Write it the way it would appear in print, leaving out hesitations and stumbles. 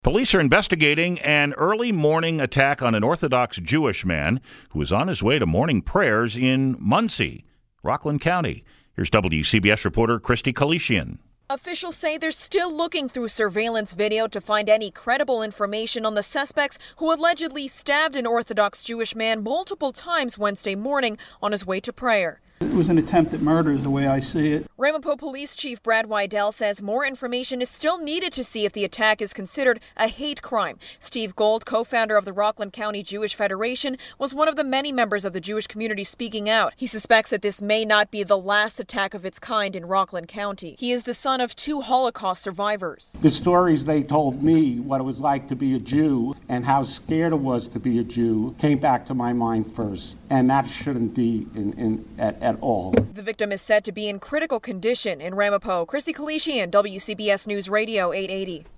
Police are investigating an early morning attack on an Orthodox Jewish man who was on his way to morning prayers in Muncie, Rockland County. Here's WCBS reporter Christy Kalishian. Officials say they're still looking through surveillance video to find any credible information on the suspects who allegedly stabbed an Orthodox Jewish man multiple times Wednesday morning on his way to prayer. It was an attempt at murder is the way I see it. Ramapo Police Chief Brad Wydell says more information is still needed to see if the attack is considered a hate crime. Steve Gold, co-founder of the Rockland County Jewish Federation, was one of the many members of the Jewish community speaking out. He suspects that this may not be the last attack of its kind in Rockland County. He is the son of 2 Holocaust survivors. The stories they told me, what it was like to be a Jew and how scared it was to be a Jew, came back to my mind first. And that shouldn't be at all. The victim is said to be in critical condition in Ramapo. Christy Kalishian, WCBS News Radio 880.